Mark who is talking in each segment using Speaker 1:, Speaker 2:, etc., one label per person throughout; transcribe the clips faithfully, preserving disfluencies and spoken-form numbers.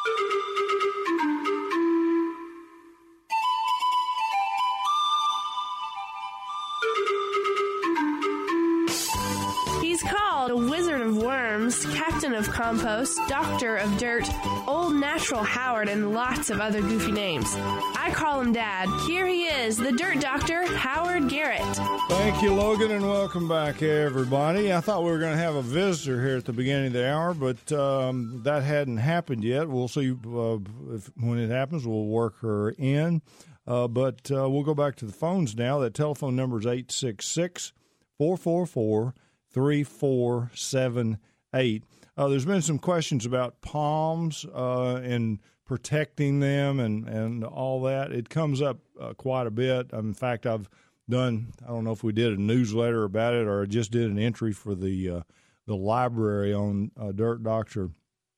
Speaker 1: He's called a wizard of worms, captain of compost, doctor of dirt, old natural Howard, and lots of other goofy names. I call him Dad. Here he is, the dirt doctor, Howard Garrett.
Speaker 2: Thank you, Logan, and welcome back, everybody. I thought we were going to have a visitor here at the beginning of the hour, but um, that hadn't happened yet. We'll see uh, if, when it happens. We'll work her in. Uh, but uh, we'll go back to the phones now. That telephone number is eight six six, four four four, three four seven eight. Uh, there's been some questions about palms uh, and protecting them and, and all that. It comes up uh, quite a bit. In fact, I've done, I don't know if we did a newsletter about it or I just did an entry for the uh, the library on uh, dirt doctor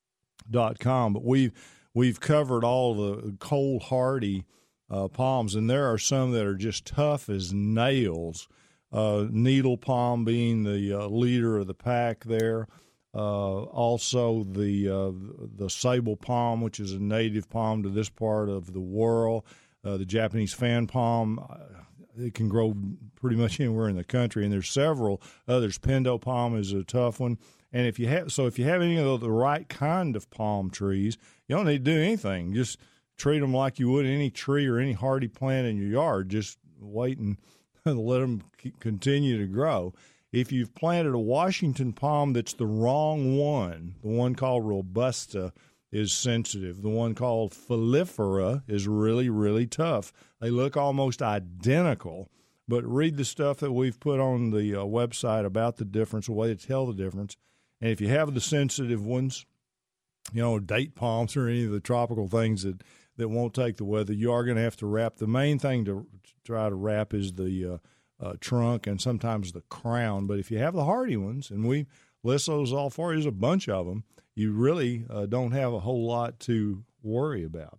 Speaker 2: dot com, but we've, we've covered all the cold hardy uh, palms, and there are some that are just tough as nails. Uh, needle palm being the uh, leader of the pack there. Uh, also the uh, the sable palm, which is a native palm to this part of the world. Uh, the Japanese fan palm, uh, it can grow pretty much anywhere in the country, and there's several others. Pendo palm is a tough one. And if you have, so if you have any of the right kind of palm trees, you don't need to do anything. Just treat them like you would any tree or any hardy plant in your yard. Just wait and let them continue to grow. If you've planted a Washington palm that's the wrong one, the one called Robusta is sensitive. The one called Filifera is really, really tough. They look almost identical, but read the stuff that we've put on the uh, website about the difference, a way to tell the difference. And if you have the sensitive ones, you know, date palms or any of the tropical things that, that won't take the weather, you are going to have to wrap. The main thing to try to wrap is the uh, uh, trunk and sometimes the crown. But if you have the hardy ones, and we list those all for you, there's a bunch of them, you really uh, don't have a whole lot to worry about.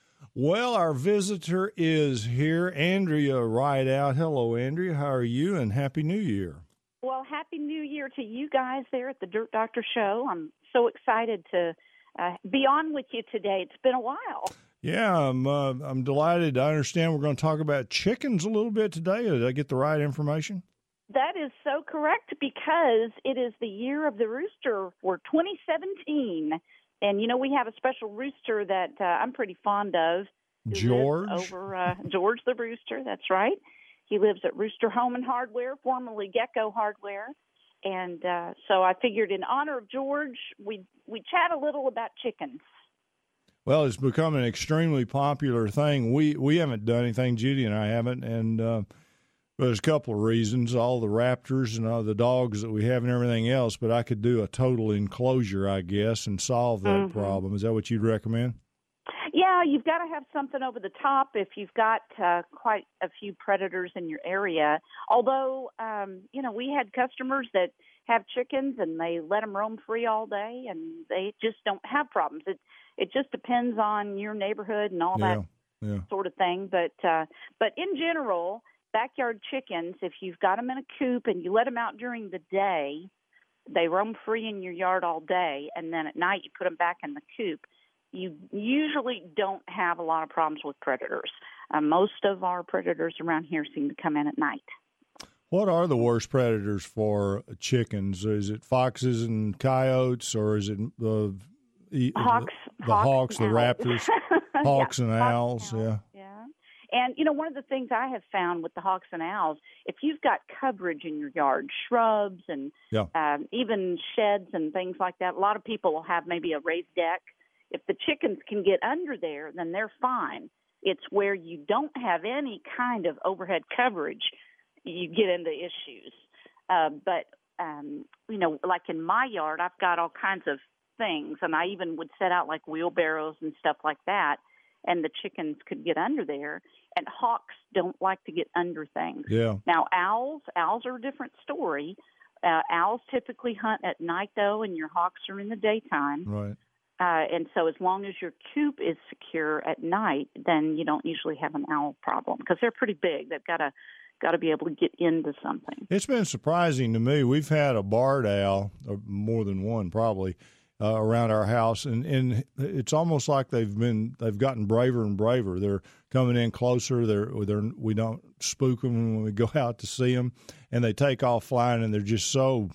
Speaker 2: Well, our visitor is here, Andrea Rideout. Hello, Andrea. How are you? And Happy New Year.
Speaker 3: Well, Happy New Year to you guys there at the Dirt Doctor Show. I'm so excited to uh, be on with you today. It's been a while.
Speaker 2: Yeah, I'm, uh, I'm delighted. I understand we're going to talk about chickens a little bit today. Did I get the right information?
Speaker 3: That is so correct, because it is the year of the rooster for twenty seventeen. And, you know, we have a special rooster that uh, I'm pretty fond of.
Speaker 2: George?
Speaker 3: Over uh, George the Rooster, that's right. He lives at Rooster Home and Hardware, formerly Gecko Hardware. And uh, so I figured in honor of George, we we chat a little about chickens.
Speaker 2: Well, it's become an extremely popular thing. We we haven't done anything, Judy and I haven't, and uh, there's a couple of reasons, all the raptors and all the dogs that we have and everything else, but I could do a total enclosure, I guess, and solve that mm-hmm. problem. Is that what you'd recommend?
Speaker 3: Yeah, you've got to have something over the top if you've got uh, quite a few predators in your area. Although, um, you know, we had customers that have chickens and they let them roam free all day and they just don't have problems. It it just depends on your neighborhood and all
Speaker 2: yeah,
Speaker 3: that
Speaker 2: yeah.
Speaker 3: sort of thing. But uh, but in general, backyard chickens, if you've got them in a coop and you let them out during the day, they roam free in your yard all day, and then at night you put them back in the coop. You usually don't have a lot of problems with predators. Uh, most of our predators around here seem to come in at night.
Speaker 2: What are the worst predators for chickens? Is it foxes and coyotes, or is it uh, e-
Speaker 3: hawks,
Speaker 2: the, the
Speaker 3: hawks,
Speaker 2: hawks, the raptors, hawks
Speaker 3: yeah,
Speaker 2: and owls?
Speaker 3: hawks and owls?
Speaker 2: Yeah.
Speaker 3: Yeah. And, you know, one of the things I have found with the hawks and owls, if you've got coverage in your yard, shrubs and
Speaker 2: yeah.
Speaker 3: um, even sheds and things like that, a lot of people will have maybe a raised deck. If the chickens can get under there, then they're fine. It's where you don't have any kind of overhead coverage, you get into issues. Uh, but, um, you know, like in my yard, I've got all kinds of things, and I even would set out like wheelbarrows and stuff like that, and the chickens could get under there. And hawks don't like to get under things.
Speaker 2: Yeah.
Speaker 3: Now, owls, owls are a different story. Uh, owls typically hunt at night, though, and your hawks are in the daytime.
Speaker 2: Right.
Speaker 3: Uh, and so as long as your coop is secure at night, then you don't usually have an owl problem because they're pretty big. They've got to got to be able to get into something.
Speaker 2: It's been surprising to me. We've had a barred owl, or more than one probably, uh, around our house, and, and it's almost like they've been they've gotten braver and braver. They're coming in closer. They're, they're we don't spook them when we go out to see them, and they take off flying, and they're just so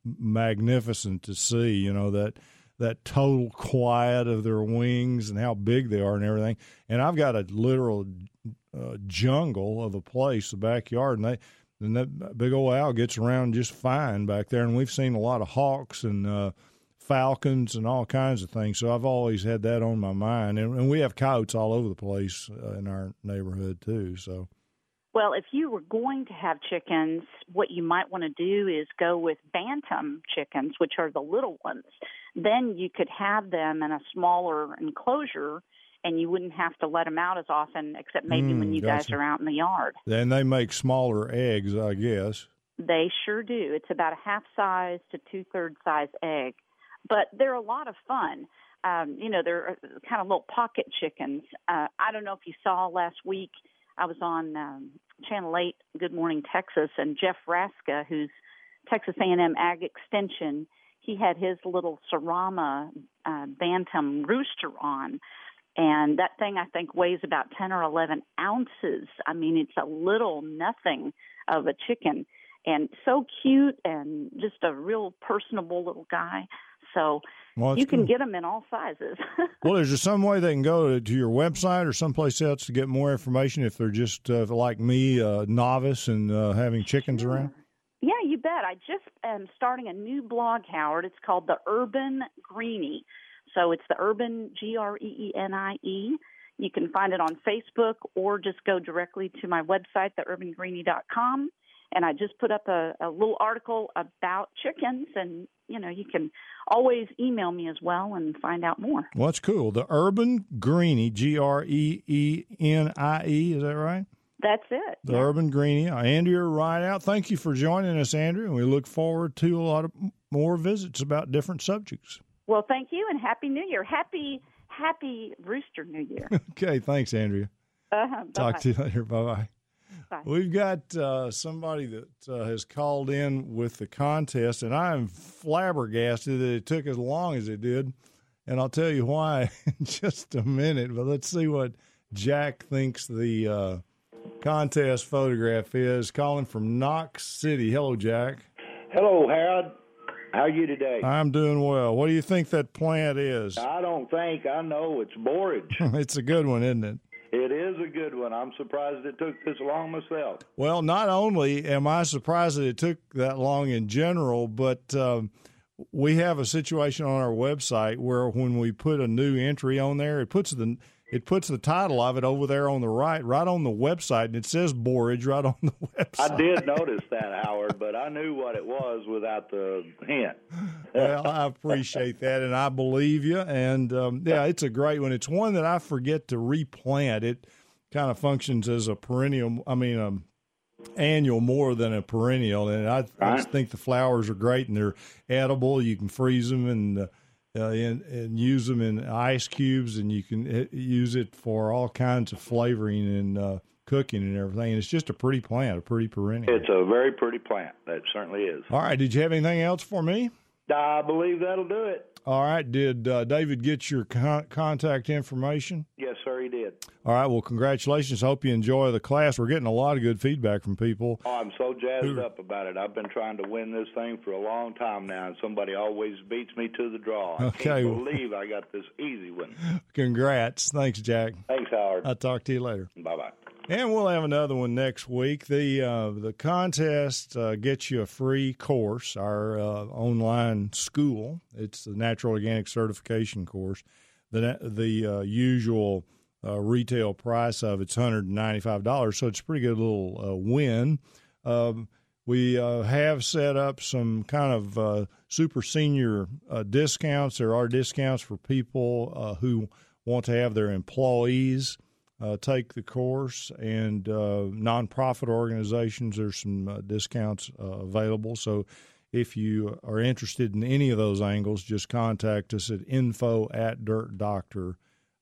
Speaker 2: magnificent to see. You know, that that total quiet of their wings and how big they are and everything. And I've got a literal uh, jungle of a place, the backyard, and they and that big old owl gets around just fine back there. And we've seen a lot of hawks and uh, falcons and all kinds of things. So I've always had that on my mind. And, and we have coyotes all over the place uh, in our neighborhood too. So.
Speaker 3: Well, if you were going to have chickens, what you might want to do is go with bantam chickens, which are the little ones. Then you could have them in a smaller enclosure, and you wouldn't have to let them out as often, except maybe mm, when you gotcha. guys are out in the yard.
Speaker 2: And they make smaller eggs, I guess.
Speaker 3: They sure do. It's about a half size to two-thirds size egg. But they're a lot of fun. Um, you know, they're kind of little pocket chickens. Uh, I don't know if you saw last week, I was on um, Channel eight, Good Morning Texas, and Jeff Raska, who's Texas A and M Ag Extension, he had his little Sarama uh, bantam rooster on. And that thing, I think, weighs about ten or eleven ounces. I mean, it's a little nothing of a chicken. And so cute and just a real personable little guy. So well, you can cool. get them in all sizes.
Speaker 2: Well, is there some way they can go to, to your website or someplace else to get more information if they're just uh, like me, uh, novice and uh, having chickens
Speaker 3: sure.
Speaker 2: around?
Speaker 3: Yeah, you bet. I just am starting a new blog, Howard. It's called The Urban Greenie. So it's the Urban, G R E E N I E. You can find it on Facebook or just go directly to my website, the urban greenie dot com. And I just put up a, a little article about chickens, and, you know, you can always email me as well and find out more.
Speaker 2: Well, that's cool. The Urban Greenie, G R E E N I E, is that right?
Speaker 3: That's it.
Speaker 2: The
Speaker 3: yeah.
Speaker 2: Urban Greenie. Andrea Rideout, thank you for joining us, Andrea, and we look forward to a lot of more visits about different subjects.
Speaker 3: Well, thank you, and Happy New Year. Happy, happy Rooster New Year.
Speaker 2: Okay, thanks, Andrea.
Speaker 3: Uh-huh.
Speaker 2: Talk to you later. Bye-bye.
Speaker 3: Bye.
Speaker 2: We've got uh, somebody that uh, has called in with the contest, and I am flabbergasted that it took as long as it did, and I'll tell you why in just a minute. But let's see what Jack thinks the uh, contest photograph is. Calling from Knox City. Hello, Jack.
Speaker 4: Hello, Howard. How are you today?
Speaker 2: I'm doing well. What do you think that plant is?
Speaker 4: I don't think. I know. It's borage.
Speaker 2: It's a good one, isn't it?
Speaker 4: It is a good one. I'm surprised it took this long myself.
Speaker 2: Well, not only am I surprised that it took that long in general, but um, we have a situation on our website where when we put a new entry on there, it puts the it puts the title of it over there on the right, right on the website, and it says borage right on the website.
Speaker 4: I did notice that, Howard, but I knew what it was without the hint.
Speaker 2: Well, I appreciate that, and I believe you. And, um, yeah, it's a great one. It's one that I forget to replant. It kind of functions as a perennial, I mean, um, annual more than a perennial. And I, I just think the flowers are great, and they're edible. You can freeze them and, uh, uh, and, and use them in ice cubes, and you can use it for all kinds of flavoring and uh, cooking and everything. And it's just a pretty plant, a pretty perennial.
Speaker 4: It's a very pretty plant. That certainly is.
Speaker 2: All right. Did you have anything else for me?
Speaker 4: I believe that'll do it.
Speaker 2: All right. Did uh, David get your con- contact information?
Speaker 4: Yes, sir, he did.
Speaker 2: All right. Well, congratulations. Hope you enjoy the class. We're getting a lot of good feedback from people.
Speaker 4: Oh, I'm so jazzed up about it. I've been trying to win this thing for a long time now, and somebody always beats me to the draw. I
Speaker 2: okay.
Speaker 4: can't believe I got this easy one.
Speaker 2: Congrats. Thanks, Jack.
Speaker 4: Thanks, Howard.
Speaker 2: I'll talk to you later.
Speaker 4: Bye-bye.
Speaker 2: And we'll have another one next week. The uh, the contest uh, gets you a free course, our uh, online school. It's the Natural Organic Certification course. The the uh, usual uh, retail price of it's one hundred ninety-five dollars, so it's a pretty good little uh, win. Um, we uh, have set up some kind of uh, super senior uh, discounts. There are discounts for people uh, who want to have their employees Uh, take the course, and uh, nonprofit organizations, there's some uh, discounts uh, available. So if you are interested in any of those angles, just contact us at info at dirt doctor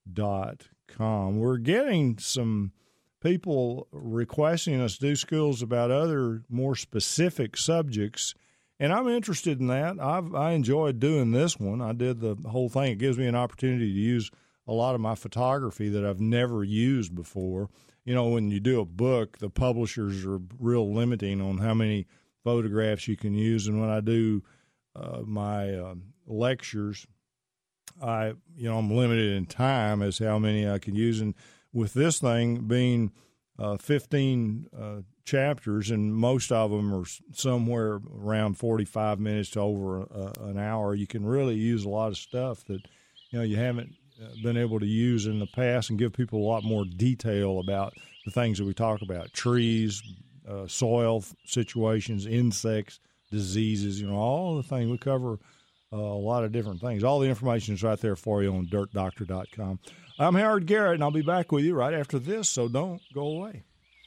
Speaker 2: dot com. We're getting some people requesting us do schools about other more specific subjects, And I'm interested in that. I've, I enjoyed doing this one. I did the whole thing. It gives me an opportunity to use a lot of my photography that I've never used before. You know, when you do a book, the publishers are real limiting on how many photographs you can use. And when I do uh, my uh, lectures, I, you know, I'm limited in time as how many I can use. And with this thing being uh, fifteen uh, chapters, and most of them are somewhere around forty-five minutes to over a, an hour, you can really use a lot of stuff that, you know, you haven't been able to use in the past, and give people a lot more detail about the things that we talk about: trees, uh, soil situations, insects, diseases, you know, all the things. We cover uh, a lot of different things. All the information is right there for you on dirt doctor dot com. I'm Howard Garrett, and I'll be back with you right after this, so don't go away.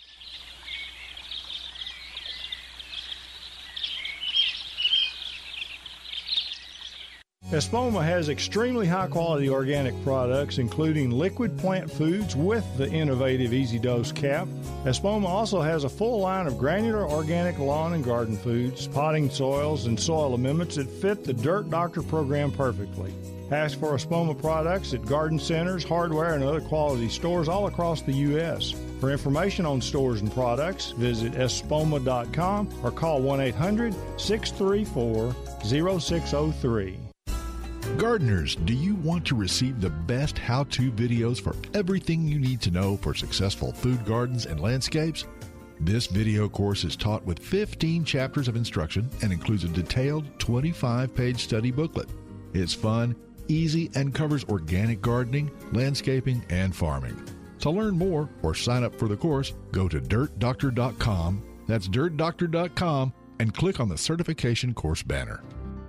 Speaker 2: Espoma has extremely high-quality organic products, including liquid plant foods with the innovative Easy Dose cap. Espoma also has a full line of granular organic lawn and garden foods, potting soils, and soil amendments that fit the Dirt Doctor program perfectly. Ask for Espoma products at garden centers, hardware, and other quality stores all across the U S For information on stores and products, visit espoma dot com or call one eight hundred, six three four, zero six zero three.
Speaker 5: Gardeners, do you want to receive the best how-to videos for everything you need to know for successful food gardens and landscapes? This video course is taught with fifteen chapters of instruction and includes a detailed twenty-five page study booklet. It's fun, easy, and covers organic gardening, landscaping, and farming. To learn more or sign up for the course, go to dirt doctor dot com, that's dirt doctor dot com, and click on the certification course banner.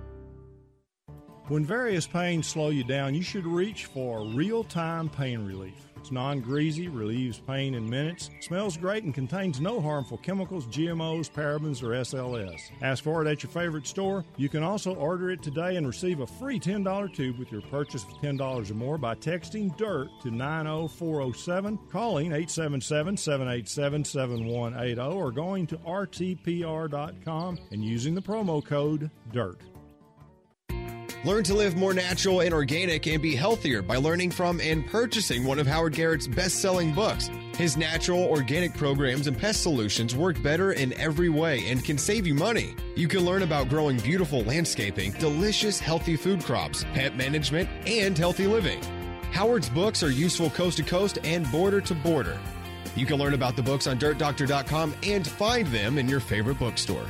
Speaker 2: When various pains slow you down, you should reach for real-time pain relief. It's non-greasy, relieves pain in minutes, smells great, and contains no harmful chemicals, G M Os, parabens, or S L S. Ask for it at your favorite store. You can also order it today and receive a free ten dollar tube with your purchase of ten dollars or more by texting DIRT to nine oh four oh seven, calling eight seven seven, seven eight seven, seven one eight zero, or going to R T P R dot com and using the promo code DIRT.
Speaker 6: Learn to live more natural and organic and be healthier by learning from and purchasing one of Howard Garrett's best-selling books. His natural, organic programs and pest solutions work better in every way and can save you money. You can learn about growing beautiful landscaping, delicious, healthy food crops, pet management, and healthy living. Howard's books are useful coast to coast and border to border. You can learn about the books on dirt doctor dot com and find them in your favorite bookstore.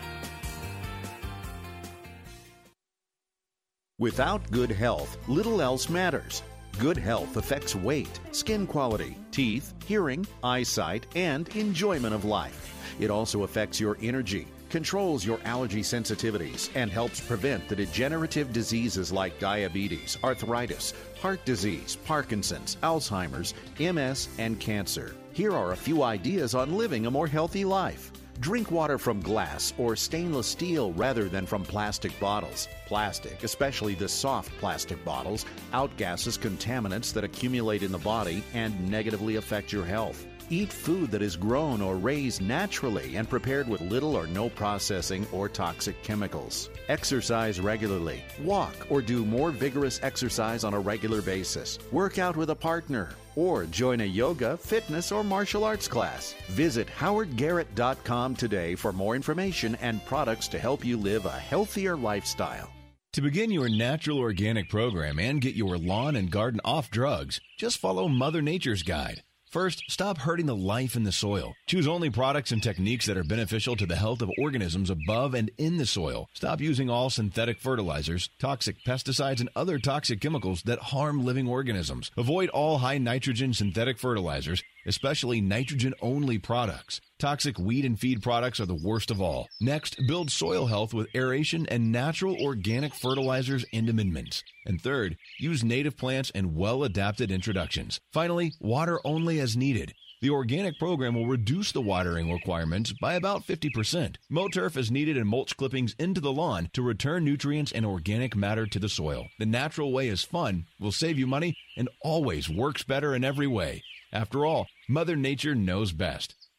Speaker 7: Without good health, little else matters. Good health affects weight, skin quality, teeth, hearing, eyesight, and enjoyment of life. It also affects your energy, controls your allergy sensitivities, and helps prevent the degenerative diseases like diabetes, arthritis, heart disease, Parkinson's, Alzheimer's, M S, and cancer. Here are a few ideas on living a more healthy life. Drink water from glass or stainless steel rather than from plastic bottles. Plastic, especially the soft plastic bottles, outgasses contaminants that accumulate in the body and negatively affect your health. Eat food that is grown or raised naturally and prepared with little or no processing or toxic chemicals. Exercise regularly. Walk or do more vigorous exercise on a regular basis. Work out with a partner. Or join a yoga, fitness, or martial arts class. Visit howard garrett dot com today for more information and products to help you live a healthier lifestyle.
Speaker 8: To begin your natural organic program and get your lawn and garden off drugs, just follow Mother Nature's guide. First, stop hurting the life in the soil. Choose only products and techniques that are beneficial to the health of organisms above and in the soil. Stop using all synthetic fertilizers, toxic pesticides, and other toxic chemicals that harm living organisms. Avoid all high nitrogen synthetic fertilizers, especially nitrogen-only products. Toxic weed and feed products are the worst of all. Next, build soil health with aeration and natural organic fertilizers and amendments. And third, use native plants and well-adapted introductions. Finally, water only as needed. The organic program will reduce the watering requirements by about fifty percent. Mow turf is needed and mulch clippings into the lawn to return nutrients and organic matter to the soil. The natural way is fun, will save you money, and always works better in every way. After all, Mother Nature knows best.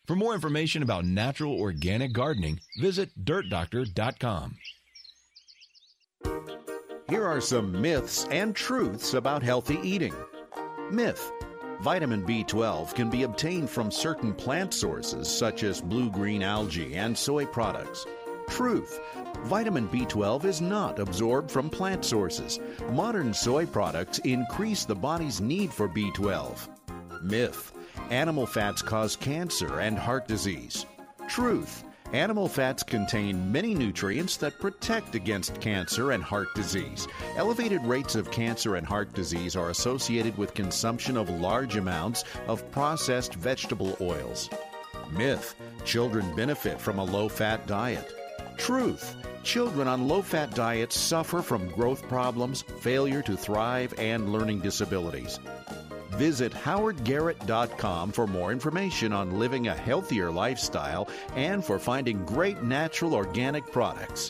Speaker 8: For more information about natural organic gardening, visit dirt doctor dot com.
Speaker 7: Here are some myths and truths about healthy eating. Myth: vitamin B twelve can be obtained from certain plant sources such as blue-green algae and soy products. Truth: vitamin B twelve is not absorbed from plant sources. Modern soy products increase the body's need for B twelve. Myth: animal fats cause cancer and heart disease. Truth: animal fats contain many nutrients that protect against cancer and heart disease. Elevated rates of cancer and heart disease are associated with consumption of large amounts of processed vegetable oils. Myth: children benefit from a low-fat diet. Truth: children on low-fat diets suffer from growth problems, failure to thrive, and learning disabilities. Visit howard garrett dot com for more information on living a healthier lifestyle and for finding great natural organic products.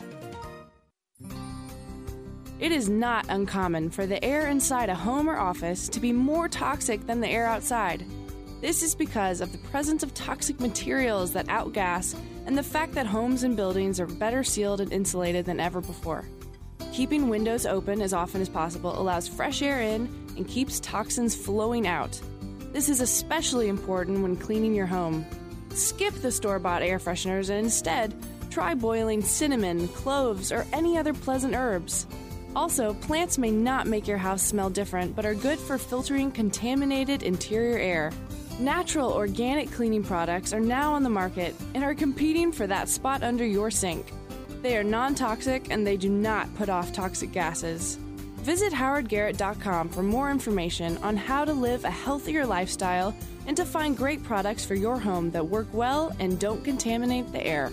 Speaker 9: It is not uncommon for the air inside a home or office to be more toxic than the air outside. This is because of the presence of toxic materials that outgas and the fact that homes and buildings are better sealed and insulated than ever before. Keeping windows open as often as possible allows fresh air in and keeps toxins flowing out. This is especially important when cleaning your home. Skip the store-bought air fresheners and instead try boiling cinnamon, cloves, or any other pleasant herbs. Also, plants may not make your house smell different, but are good for filtering contaminated interior air. Natural organic cleaning products are now on the market and are competing for that spot under your sink. They are non-toxic and they do not put off toxic gases. Visit howard garrett dot com for more information on how to live a healthier lifestyle and to find great products for your home that work well and don't contaminate the air.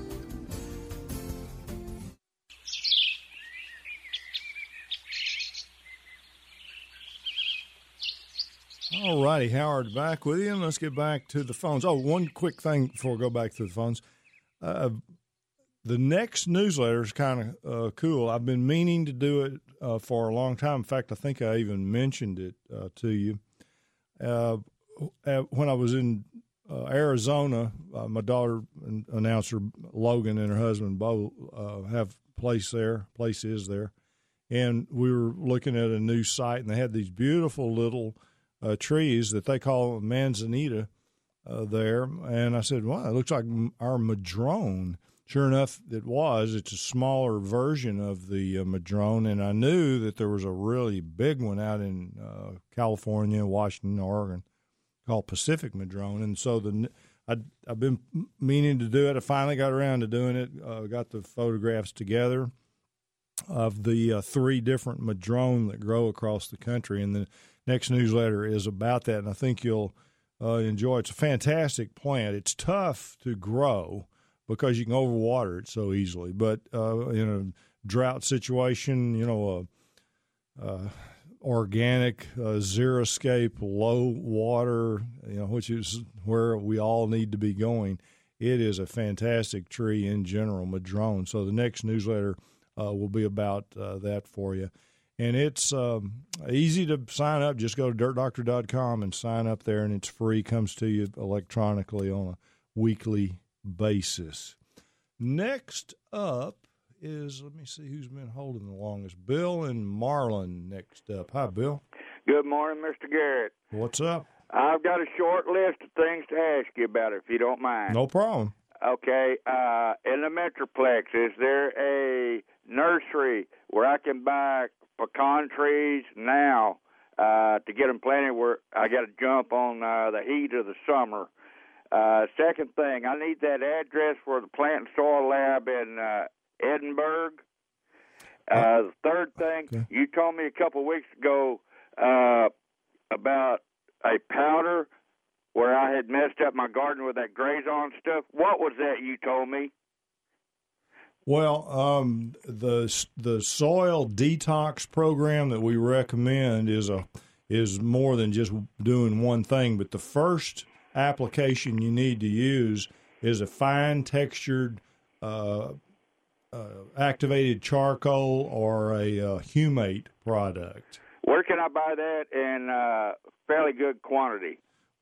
Speaker 2: All righty, Howard, back with you, and let's get back to the phones. Oh, one quick thing before we go back to the phones. Uh, the next newsletter is kind of uh, cool. I've been meaning to do it uh, for a long time. In fact, I think I even mentioned it uh, to you. Uh, when I was in uh, Arizona, uh, my daughter and announcer Logan and her husband Bo uh, have a place there, place is there, and we were looking at a new site, and they had these beautiful little Uh, trees that they call manzanita uh, there. And I said, wow, it looks like our madrone. Sure enough, it was. It's a smaller version of the uh, madrone. And I knew that there was a really big one out in uh, California, Washington, Oregon, called Pacific madrone. And so the I, I've been meaning to do it. I finally got around to doing it, uh, got the photographs together of the uh, three different madrone that grow across the country. And the next newsletter is about that, and I think you'll uh, enjoy it. It's a fantastic plant. It's tough to grow because you can overwater it so easily. But uh, in a drought situation, you know, uh, uh, organic, uh, xeriscape, low water, you know, which is where we all need to be going, it is a fantastic tree in general, madrone. So the next newsletter uh, will be about uh, that for you. And it's um, easy to sign up. Just go to dirt doctor dot com and sign up there, and it's free. Comes to you electronically on a weekly basis. Next up is, let me see who's been holding the longest. Bill and Marlin next up. Hi, Bill.
Speaker 10: Good morning, Mister Garrett.
Speaker 2: What's up?
Speaker 10: I've got a short list of things to ask you about, if you don't mind.
Speaker 2: No problem.
Speaker 10: Okay. Uh, in the Metroplex, is there a nursery where I can buy pecan trees now uh, to get them planted where I got to jump on uh, the heat of the summer? Uh, second thing, I need that address for the Plant and Soil Lab in uh, Edinburgh. Uh, the third thing, okay. You told me a couple of weeks ago uh, about a powder where I had messed up my garden with that Grazon stuff. What was that you told me?
Speaker 2: Well, um, the the soil detox program that we recommend is a is more than just doing one thing. But the first application you need to use is a fine textured uh, uh, activated charcoal or a uh, humate product.
Speaker 10: Where can I buy that in uh, fairly good quantity?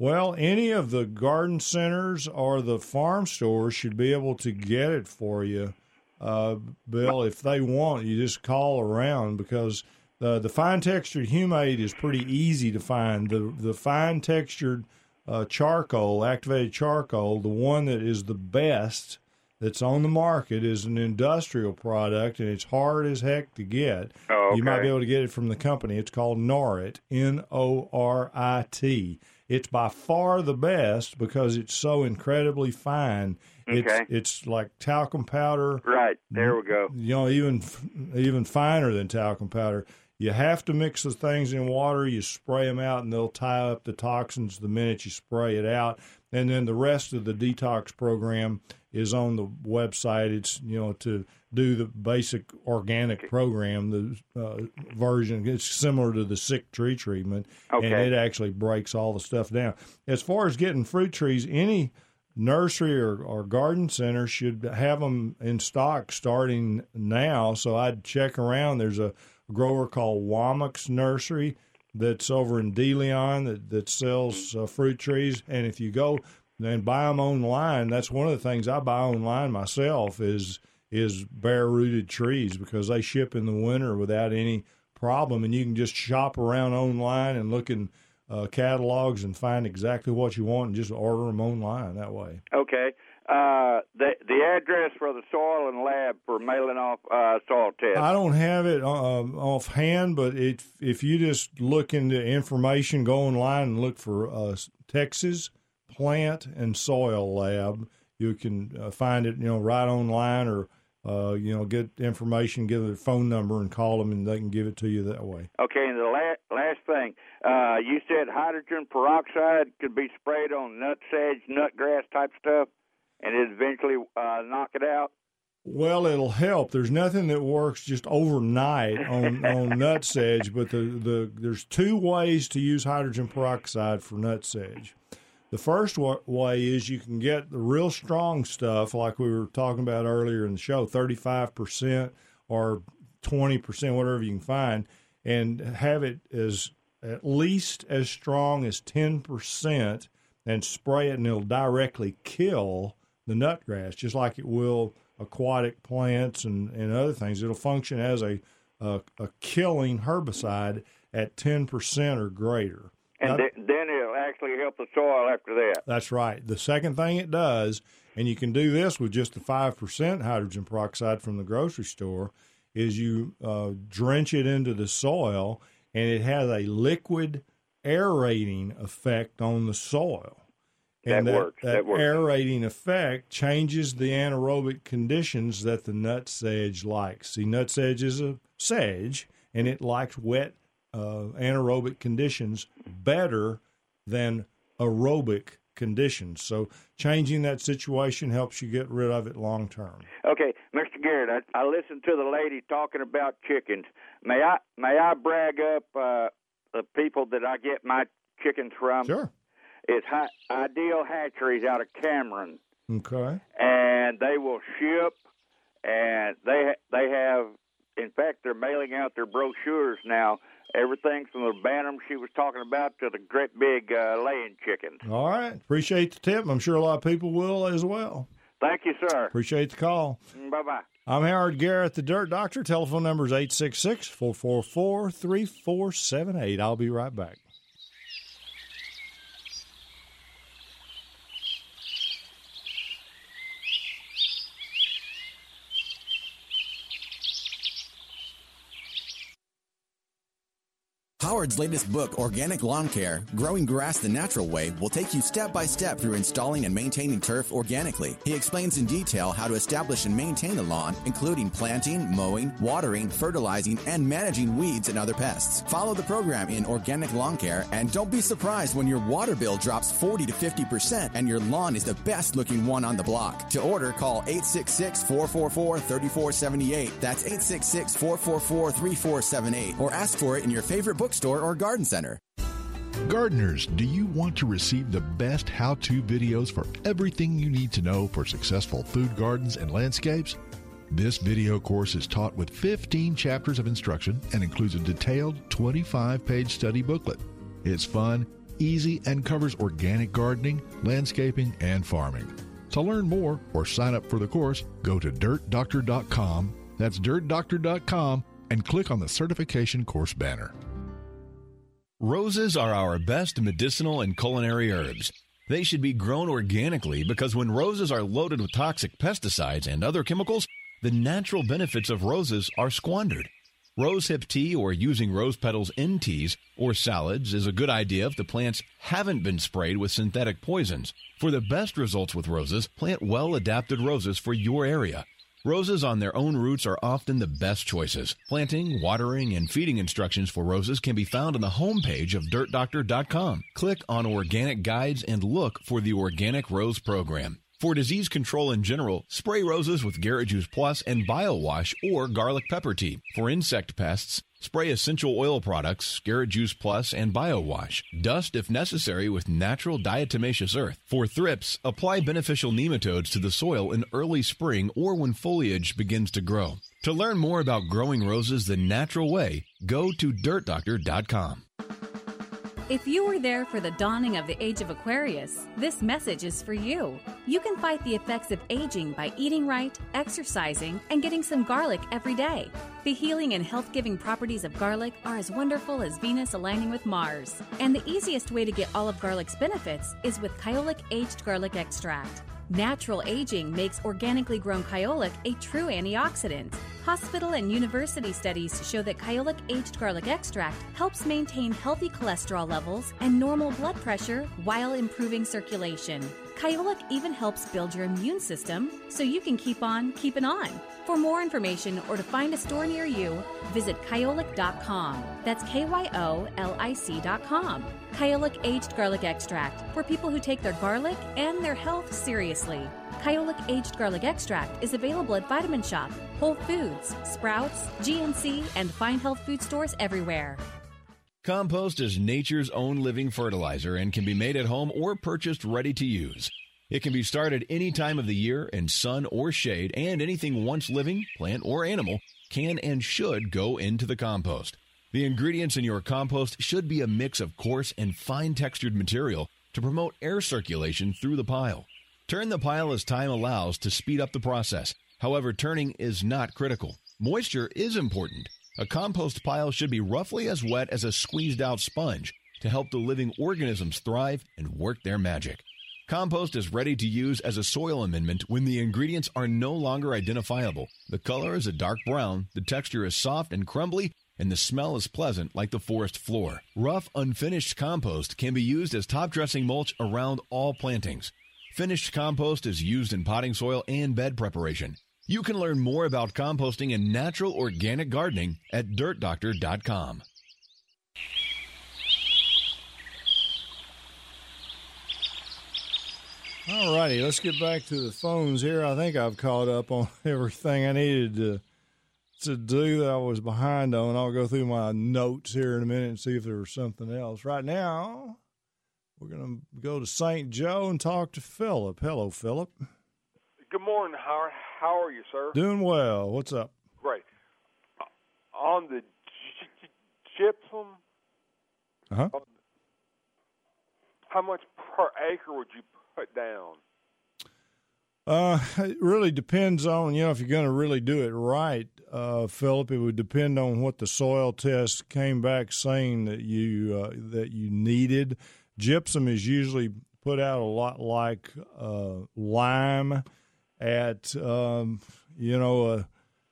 Speaker 2: Well, any of the garden centers or the farm stores should be able to get it for you, uh, Bill. If they want, you just call around, because the the fine textured humate is pretty easy to find. The the fine textured uh, charcoal, activated charcoal, the one that is the best that's on the market, is an industrial product, and it's hard as heck to get.
Speaker 10: Oh, okay.
Speaker 2: You might be able to get it from the company. It's called Norit, N O R I T. It's by far the best because it's so incredibly fine. It's,
Speaker 10: okay.
Speaker 2: It's like talcum powder.
Speaker 10: Right. There we go.
Speaker 2: You know, even even finer than talcum powder. You have to mix the things in water. You spray them out, and they'll tie up the toxins the minute you spray it out. And then the rest of the detox program is on the website. It's, you know, to do the basic organic program, the uh, version. It's similar to the sick tree treatment,
Speaker 10: okay.
Speaker 2: and it actually breaks all the stuff down. As far as getting fruit trees, any nursery or, or garden center should have them in stock starting now. So I'd check around. There's a grower called Womack's Nursery that's over in De Leon that, that sells uh, fruit trees. And if you go and buy them online, that's one of the things I buy online myself is is bare-rooted trees, because they ship in the winter without any problem. And you can just shop around online and look in uh, catalogs and find exactly what you want and just order them online that way.
Speaker 10: Okay. Uh, the the address for the soil and lab for mailing off uh, soil tests.
Speaker 2: I don't have it uh, offhand, but it, if you just look into information, go online and look for uh, Texas Plant and Soil Lab, you can uh, find it, you know, right online, or uh, you know, get information, give their phone number, and call them, and they can give it to you that way.
Speaker 10: Okay, and the la- last thing, uh, you said hydrogen peroxide could be sprayed on nut sedge, nutgrass type stuff, and it eventually uh, knock it out?
Speaker 2: Well, it'll help. There's nothing that works just overnight on, on nut sedge, but the, the there's two ways to use hydrogen peroxide for nut sedge. The first way is you can get the real strong stuff, like we were talking about earlier in the show, thirty-five percent or twenty percent, whatever you can find, and have it as at least as strong as ten percent, and spray it, and it'll directly kill the nutgrass, just like it will aquatic plants and, and other things. It'll function as a, a, a killing herbicide at ten percent or greater.
Speaker 10: And
Speaker 2: now,
Speaker 10: th- then it'll actually help the soil after that.
Speaker 2: That's right. The second thing it does, and you can do this with just the five percent hydrogen peroxide from the grocery store, is you uh, drench it into the soil, and it has a liquid aerating effect on the soil. And
Speaker 10: that,
Speaker 2: that
Speaker 10: works.
Speaker 2: That,
Speaker 10: that works.
Speaker 2: aerating effect changes the anaerobic conditions that the nut sedge likes. See, nut sedge is a sedge, and it likes wet uh, anaerobic conditions better than aerobic conditions. So changing that situation helps you get rid of it long term.
Speaker 10: Okay, Mister Garrett, I, I listened to the lady talking about chickens. May I may I brag up uh, the people that I get my chickens from?
Speaker 2: Sure.
Speaker 10: It's hi- Ideal Hatcheries out of Cameron.
Speaker 2: Okay.
Speaker 10: And they will ship, and they they have, in fact, they're mailing out their brochures now. Everything from the bantam she was talking about to the great big uh, laying chickens.
Speaker 2: All right. Appreciate the tip. I'm sure a lot of people will as well.
Speaker 10: Thank you, sir.
Speaker 2: Appreciate the call.
Speaker 10: Bye-bye.
Speaker 2: I'm Howard Garrett, the Dirt Doctor. Telephone number is eight six six, four four four, three four seven eight. I'll be right back.
Speaker 11: Howard's latest book, Organic Lawn Care, Growing Grass the Natural Way, will take you step by step through installing and maintaining turf organically. He explains in detail how to establish and maintain a lawn, including planting, mowing, watering, fertilizing, and managing weeds and other pests. Follow the program in Organic Lawn Care, and don't be surprised when your water bill drops forty to fifty percent and your lawn is the best looking one on the block. To order, call eight six six, four four four, three four seven eight. That's eight six six, four four four, three four seven eight. Or ask for it in your favorite bookstore or garden center.
Speaker 5: Gardeners, do you want to receive the best how-to videos for everything you need to know for successful food gardens and landscapes? This video course is taught with fifteen chapters of instruction and includes a detailed twenty-five page study booklet. It's fun, easy and covers organic gardening, landscaping, and farming. To learn more or sign up for the course, go to dirt doctor dot com. That's dirt doctor dot com and click on the certification course banner.
Speaker 8: Roses are our best medicinal and culinary herbs. They should be grown organically because when roses are loaded with toxic pesticides and other chemicals, the natural benefits of roses are squandered. Rosehip tea or using rose petals in teas or salads is a good idea if the plants haven't been sprayed with synthetic poisons. For the best results with roses, plant well-adapted roses for your area. Roses on their own roots are often the best choices. Planting, watering, and feeding instructions for roses can be found on the homepage of dirt doctor dot com. Click on Organic Guides and look for the Organic Rose Program. For disease control in general, spray roses with Garrett Juice Plus and BioWash or garlic pepper tea. For insect pests, spray essential oil products, Garrett Juice Plus and BioWash. Dust if necessary with natural diatomaceous earth. For thrips, apply beneficial nematodes to the soil in early spring or when foliage begins to grow. To learn more about growing roses the natural way, go to dirt doctor dot com.
Speaker 12: If you were there for the dawning of the age of Aquarius, this message is for you. You can fight the effects of aging by eating right, exercising, and getting some garlic every day. The healing and health-giving properties of garlic are as wonderful as Venus aligning with Mars. And the easiest way to get all of garlic's benefits is with Kyolic Aged Garlic Extract. Natural aging makes organically grown Kyolic a true antioxidant. Hospital and university studies show that Kyolic Aged Garlic Extract helps maintain healthy cholesterol levels and normal blood pressure while improving circulation. Kyolic even helps build your immune system so you can keep on keeping on. For more information or to find a store near you, visit kyolic dot com. That's K Y O L I C dot com. Kyolic Aged Garlic Extract for people who take their garlic and their health seriously. Kyolic Aged Garlic Extract is available at Vitamin Shop, Whole Foods, Sprouts, G N C, and fine health food stores everywhere.
Speaker 8: Compost is nature's own living fertilizer and can be made at home or purchased ready to use. It can be started any time of the year in sun or shade, and anything once living, plant or animal, can and should go into the compost. The ingredients in your compost should be a mix of coarse and fine-textured material to promote air circulation through the pile. Turn the pile as time allows to speed up the process. However, turning is not critical. Moisture is important. A compost pile should be roughly as wet as a squeezed-out sponge to help the living organisms thrive and work their magic. Compost is ready to use as a soil amendment when the ingredients are no longer identifiable. The color is a dark brown, the texture is soft and crumbly, and the smell is pleasant like the forest floor. Rough, unfinished compost can be used as top-dressing mulch around all plantings. Finished compost is used in potting soil and bed preparation. You can learn more about composting and natural organic gardening at dirt doctor dot com.
Speaker 2: All righty, let's get back to the phones here. I think I've caught up on everything I needed to to do that I was behind on. I'll go through my notes here in a minute and see if there was something else. Right now, we're going to go to Saint Joe and talk to Philip. Hello, Philip.
Speaker 13: Good morning, Howard. How are you, sir?
Speaker 2: Doing well. What's up?
Speaker 13: Great. Uh, on the g- gypsum,
Speaker 2: uh-huh.
Speaker 13: uh, how much per acre would you put down?
Speaker 2: Uh, it really depends on, you know, if you're going to really do it right, uh, Philip, it would depend on what the soil test came back saying that you uh, that you needed. Gypsum is usually put out a lot like uh, lime at, um, you know, uh,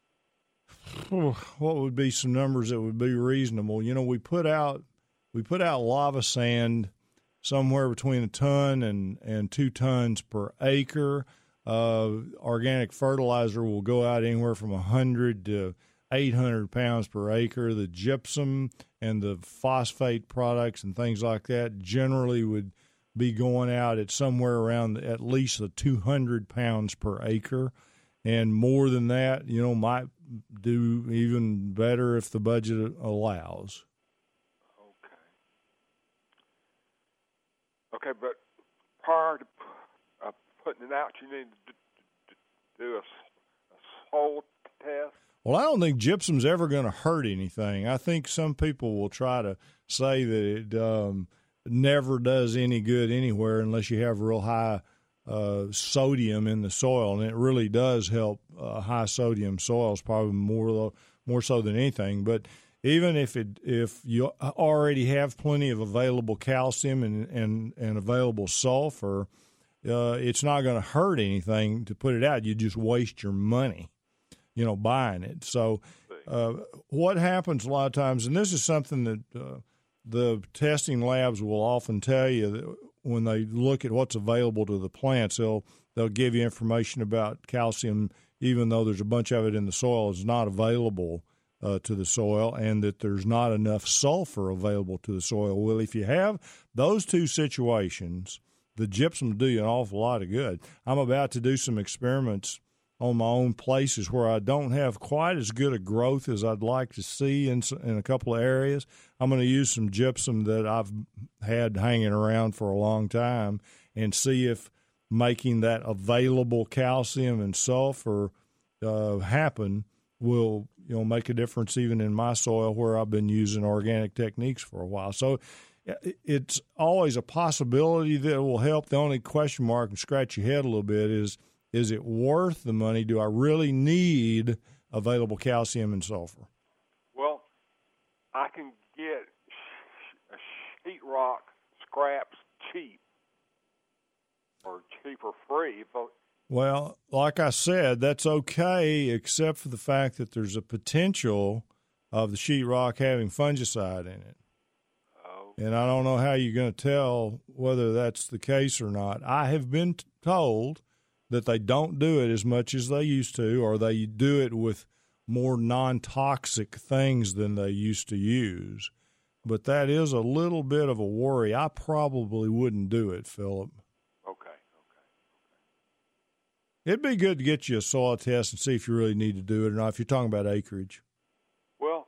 Speaker 2: what would be some numbers that would be reasonable? You know, we put out we put out lava sand somewhere between a ton and, and two tons per acre. Uh, organic fertilizer will go out anywhere from one hundred to eight hundred pounds per acre. The gypsum and the phosphate products and things like that generally would be going out at somewhere around at least the two hundred pounds per acre. And more than that, you know, might do even better if the budget allows.
Speaker 13: Okay, but prior to uh, putting it out, you need to do a, a soil test?
Speaker 2: Well, I don't think gypsum's ever going to hurt anything. I think some people will try to say that it um, never does any good anywhere unless you have real high uh, sodium in the soil, and it really does help uh, high sodium soils probably more more so than anything. But even if it if you already have plenty of available calcium and and, and available sulfur, uh, it's not going to hurt anything to put it out. You just waste your money, you know, buying it. So uh, what happens a lot of times, and this is something that uh, the testing labs will often tell you that when they look at what's available to the plants, they'll they'll give you information about calcium, even though there's a bunch of it in the soil is not available uh, to the soil, and that there's not enough sulfur available to the soil. Well, if you have those two situations, the gypsum will do you an awful lot of good. I'm about to do some experiments on my own places where I don't have quite as good a growth as I'd like to see in, in a couple of areas. I'm going to use some gypsum that I've had hanging around for a long time and see if making that available calcium and sulfur uh, happen will, you know, make a difference even in my soil where I've been using organic techniques for a while. So it's always a possibility that it will help. The only question mark and scratch your head a little bit is, is it worth the money? Do I really need available calcium and sulfur?
Speaker 13: Well, I can get sheetrock scraps cheap or cheap or free. But
Speaker 2: well, like I said, that's okay except for the fact that there's a potential of the sheetrock having fungicide in it. Oh. And I don't know how you're going to tell whether that's the case or not. I have been told that they don't do it as much as they used to, or they do it with more non-toxic things than they used to use. But that is a little bit of a worry. I probably wouldn't do it, Philip.
Speaker 13: Okay, okay, okay.
Speaker 2: It'd be good to get you a soil test and see if you really need to do it or not, if you're talking about acreage.
Speaker 13: Well,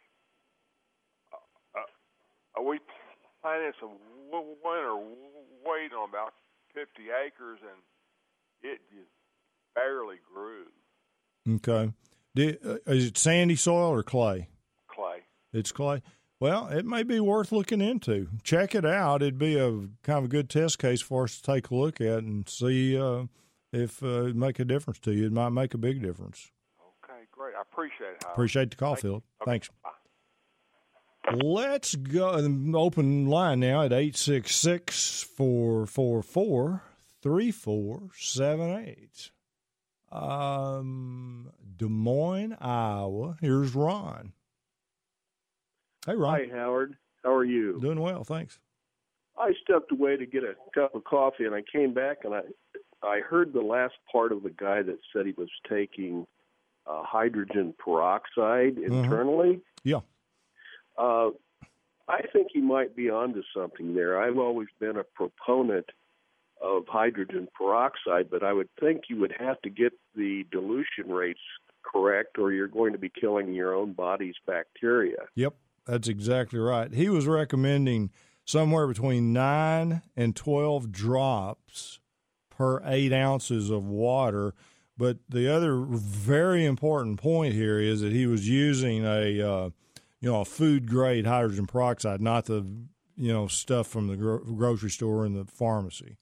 Speaker 13: uh, uh, are we planting some winter wheat on about fifty acres, and it just barely grew. Okay.
Speaker 2: Did, uh, is it sandy soil or clay?
Speaker 13: Clay.
Speaker 2: It's clay. Well, it may be worth looking into. Check it out. It'd be a kind of a good test case for us to take a look at and see uh, if uh, it'd make a difference to you. It might make a big difference.
Speaker 13: Okay, great. I appreciate it, Howard.
Speaker 2: Appreciate the call,
Speaker 13: Thank
Speaker 2: Philip.
Speaker 13: Okay,
Speaker 2: Thanks.
Speaker 13: Bye.
Speaker 2: Let's go. Open line now at eight six six, four four four, three four seven eight. Um, Des Moines, Iowa. Here's Ron. Hey, Ron.
Speaker 14: Hi, Howard. How are you?
Speaker 2: Doing well, thanks.
Speaker 14: I stepped away to get a cup of coffee, and I came back, and I I heard the last part of the guy that said he was taking uh, hydrogen peroxide internally.
Speaker 2: Mm-hmm. Yeah.
Speaker 14: Uh, I think he might be onto something there. I've always been a proponent of hydrogen peroxide, but I would think you would have to get the dilution rates correct, or you're going to be killing your own body's bacteria.
Speaker 2: Yep, that's exactly right. He was recommending somewhere between nine and twelve drops per eight ounces of water. But the other very important point here is that he was using a, uh, you know, a food grade hydrogen peroxide, not the, you know, stuff from the gro- grocery store and the pharmacy.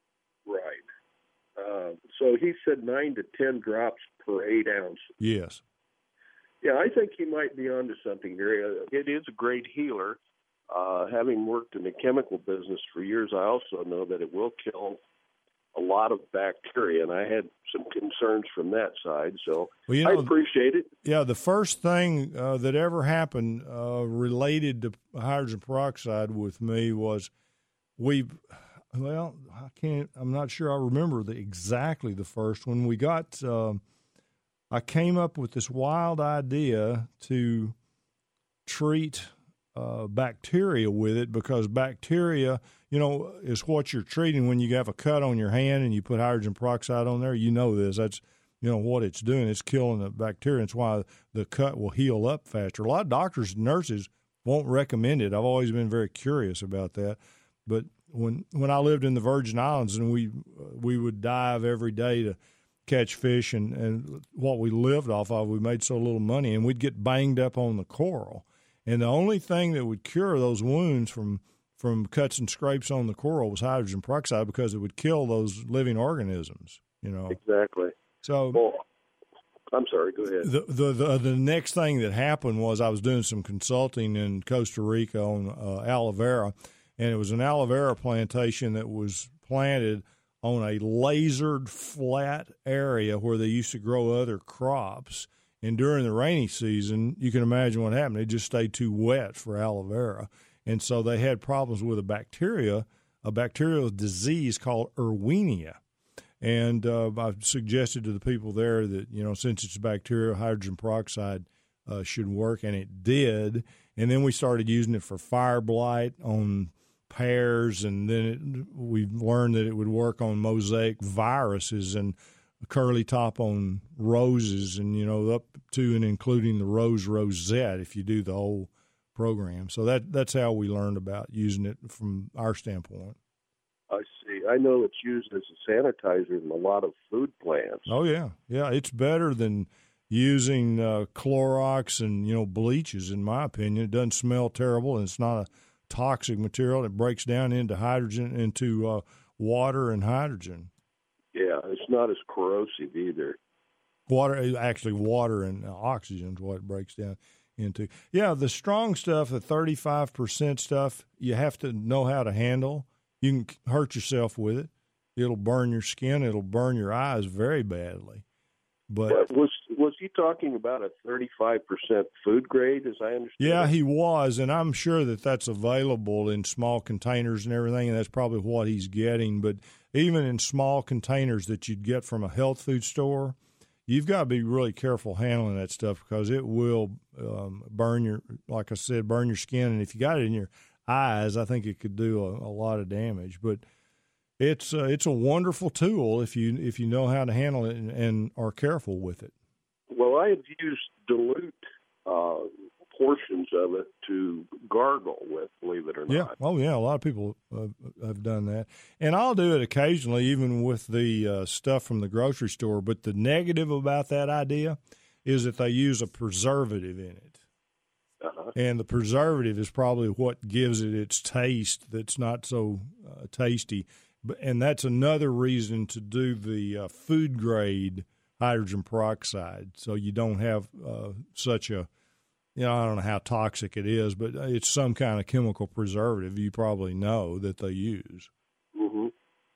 Speaker 14: So he said nine to ten drops per eight ounces.
Speaker 2: Yes.
Speaker 14: Yeah, I think he might be onto something here. It is a great healer. Uh, having worked in the chemical business for years, I also know that it will kill a lot of bacteria, and I had some concerns from that side. So well, you know, I appreciate it.
Speaker 2: Yeah, the first thing uh, that ever happened uh, related to hydrogen peroxide with me was we. Well, I can't. I'm not sure. I remember the exactly the first when we got. Uh, I came up with this wild idea to treat uh, bacteria with it, because bacteria, you know, is what you're treating when you have a cut on your hand and you put hydrogen peroxide on there. You know this. That's, you know, what it's doing. It's killing the bacteria. It's why the cut will heal up faster. A lot of doctors and nurses won't recommend it. I've always been very curious about that, but. When when I lived in the Virgin Islands, and we we would dive every day to catch fish, and, and what we lived off of, we made so little money, and we'd get banged up on the coral. And the only thing that would cure those wounds from from cuts and scrapes on the coral was hydrogen peroxide because it would kill those living organisms, you know.
Speaker 14: Exactly.
Speaker 2: So
Speaker 14: well, I'm sorry, go ahead.
Speaker 2: The, the the the next thing that happened was I was doing some consulting in Costa Rica on uh, aloe vera, and it was an aloe vera plantation that was planted on a lasered flat area where they used to grow other crops. And during the rainy season, you can imagine what happened. It just stayed too wet for aloe vera. And so they had problems with a bacteria, a bacterial disease called Erwinia. And uh, I suggested to the people there that, you know, since it's bacterial, hydrogen peroxide uh, should work, and it did. And then we started using it for fire blight on pears, and then it, we learned that it would work on mosaic viruses and curly top on roses, and, you know, up to and including the rose rosette if you do the whole program. So that that's how we learned about using it from our standpoint.
Speaker 14: I see. I know it's used as a sanitizer in a lot of food plants.
Speaker 2: Oh, yeah. Yeah, it's better than using uh, Clorox and, you know, bleaches, in my opinion. It doesn't smell terrible, and it's not a toxic material. It breaks down into hydrogen, into uh, water and hydrogen.
Speaker 14: Yeah, it's not as corrosive either.
Speaker 2: Water, actually, water and oxygen is what it breaks down into. Yeah, the strong stuff, the thirty-five percent stuff, you have to know how to handle. You can hurt yourself with it. It'll burn your skin. It'll burn your eyes very badly. But
Speaker 14: uh, was was he talking about a thirty-five percent food grade, as I understand?
Speaker 2: Yeah,
Speaker 14: it?
Speaker 2: he was, and I'm sure that that's available in small containers and everything, and that's probably what he's getting. But even in small containers that you'd get from a health food store, you've got to be really careful handling that stuff because it will um, burn your, like I said, burn your skin. And if you got it in your eyes, I think it could do a, a lot of damage. But it's uh, it's a wonderful tool if you if you know how to handle it and, and are careful with it.
Speaker 14: Well, I have used dilute uh, portions of it to gargle with, believe it or not.
Speaker 2: Yeah. Oh, yeah. A lot of people uh, have done that. And I'll do it occasionally, even with the uh, stuff from the grocery store. But the negative about that idea is that they use a preservative in it.
Speaker 14: Uh-huh.
Speaker 2: And the preservative is probably what gives it its taste that's not so uh, tasty. But, and that's another reason to do the uh, food grade hydrogen peroxide, so you don't have uh, such a, you know, I don't know how toxic it is, but it's some kind of chemical preservative you probably know that they use.
Speaker 14: Mm-hmm.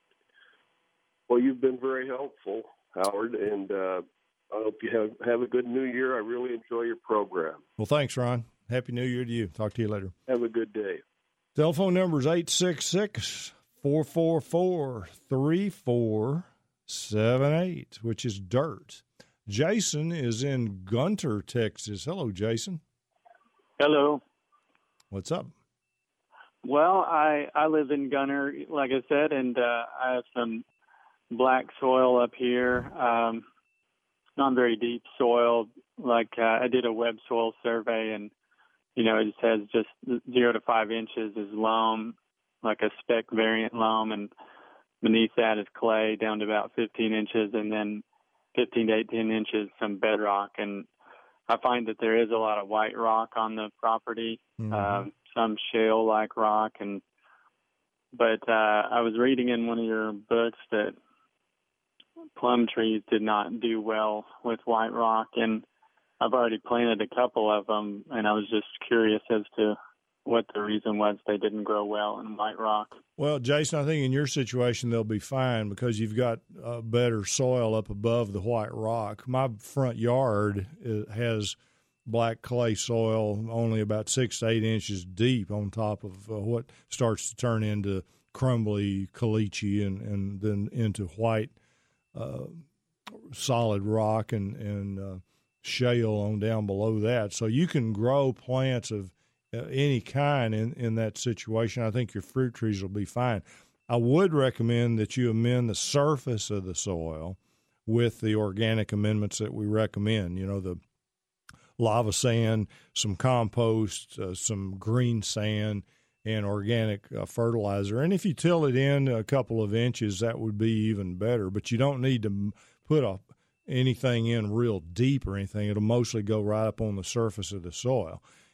Speaker 14: Well, you've been very helpful, Howard, and uh, I hope you have, have a good New Year. I really enjoy your program.
Speaker 2: Well, thanks, Ron. Happy New Year to you. Talk to you later.
Speaker 14: Have a good day.
Speaker 2: Telephone number is eight six six, four four four, three four seven eight, which is dirt. Jason is in Gunter, Texas. Hello, Jason.
Speaker 15: Hello.
Speaker 2: What's up?
Speaker 15: Well, I, I live in Gunter, like I said, and uh, I have some black soil up here. Um, not very deep soil. Like uh, I did a web soil survey, and you know, it just has just zero to five inches is loam, like a spec variant loam, and beneath that is clay down to about fifteen inches, and then fifteen to eighteen inches some bedrock. And I find that there is a lot of white rock on the property, mm-hmm. um, some shale-like rock. And but uh, I was reading in one of your books that plum trees did not do well with white rock, and I've already planted a couple of them, and I was just curious as to what the reason was they didn't grow well in white rock.
Speaker 2: Well, Jason, I think in your situation they'll be fine because you've got uh, better soil up above the white rock. My front yard has black clay soil only about six to eight inches deep on top of uh, what starts to turn into crumbly caliche and, and then into white uh, solid rock and, and uh, shale on down below that. So you can grow plants of Uh, any kind in, in that situation. I think your fruit trees will be fine. I would recommend that you amend the surface of the soil with the organic amendments that we recommend. You know, the lava sand, some compost, uh, some green sand, and organic uh, fertilizer. And if you till it in a couple of inches, that would be even better. But you don't need to put a, anything in real deep or anything. It'll mostly go right up on the surface of the soil.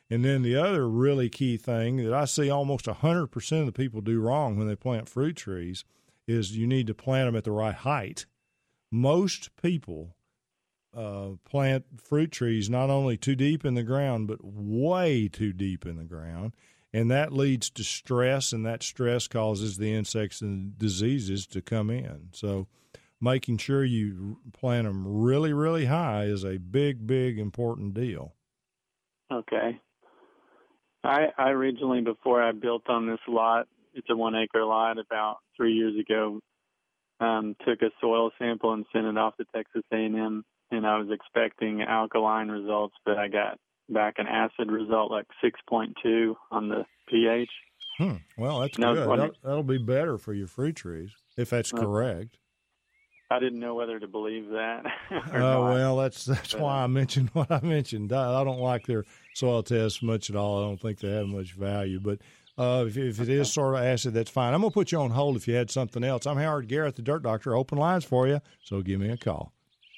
Speaker 2: And then the other really key thing that I see almost one hundred percent of the people do wrong when they plant fruit trees is you need to plant them at the right height. Most people uh, plant fruit trees not only too deep in the ground, but way too deep in the ground. And that leads to stress, and that stress causes the insects and diseases to come in. So making sure you plant them really, really high is a big, big, important deal.
Speaker 15: Okay. I, I originally, before I built on this lot, it's a one-acre lot about three years ago, um, took a soil sample and sent it off to Texas A and M, and I was expecting alkaline results, but I got back an acid result like six point two on the pH.
Speaker 2: Hmm. Well, that's
Speaker 15: No,
Speaker 2: good.
Speaker 15: what-
Speaker 2: That'll, that'll be better for your fruit trees, if that's
Speaker 15: Okay.
Speaker 2: correct.
Speaker 15: I didn't know whether to believe that.
Speaker 2: Oh,
Speaker 15: or not.
Speaker 2: well, that's that's why I mentioned what I mentioned. I, I don't like their soil tests much at all. I don't think they have much value. But uh, if, if it is sort of acid, that's fine. I'm going to put you on hold if you had something else. I'm Howard Garrett, the Dirt Doctor. Open lines for you, so give me a call.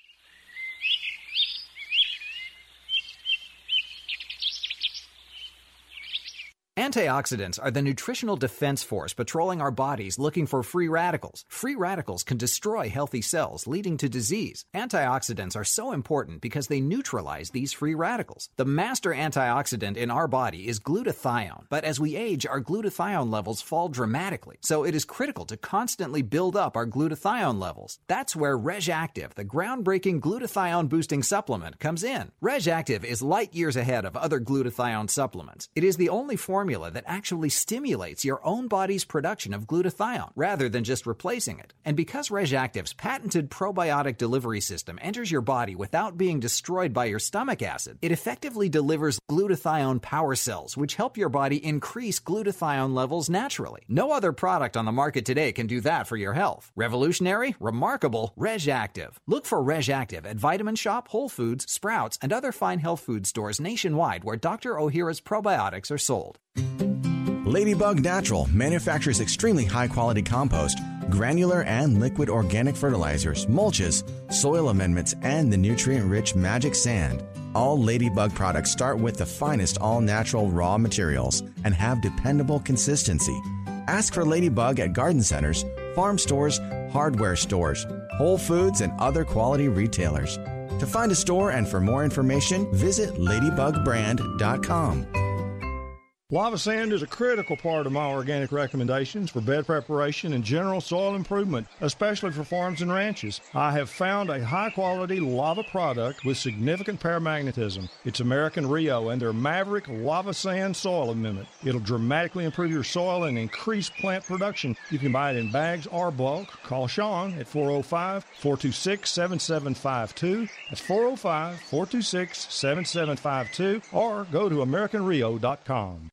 Speaker 16: Antioxidants are the nutritional defense force patrolling our bodies looking for free radicals. Free radicals can destroy healthy cells, leading to disease. Antioxidants are so important because they neutralize these free radicals. The master antioxidant in our body is glutathione, but as we age, our glutathione levels fall dramatically. So it is critical to constantly build up our glutathione levels. That's where RegActive, the groundbreaking glutathione-boosting supplement, comes in. RegActive is light years ahead of other glutathione supplements. It is the only formula that actually stimulates your own body's production of glutathione rather than just replacing it. And because RegActive's patented probiotic delivery system enters your body without being destroyed by your stomach acid, it effectively delivers glutathione power cells, which help your body increase glutathione levels naturally. No other product on the market today can do that for your health. Revolutionary, remarkable, RegActive. Look for RegActive at Vitamin Shop, Whole Foods, Sprouts, and other fine health food stores nationwide where Doctor Ohhira's probiotics are sold.
Speaker 11: Ladybug Natural manufactures extremely high-quality compost, granular and liquid organic fertilizers, mulches, soil amendments, and the nutrient-rich Magic Sand. All Ladybug products start with the finest all-natural raw materials and have dependable consistency. Ask for Ladybug at garden centers, farm stores, hardware stores, Whole Foods, and other quality retailers. To find a store and for more information, visit ladybug brand dot com.
Speaker 2: Lava sand is a critical part of my organic recommendations for bed preparation and general soil improvement, especially for farms and ranches. I have found a high-quality lava product with significant paramagnetism. It's American Rio and their Maverick Lava Sand Soil Amendment. It'll dramatically improve your soil and increase plant production. You can buy it in bags or bulk. Call Sean at four oh five, four two six, seven seven five two. That's four oh five, four two six, seven seven five two, or go to american rio dot com.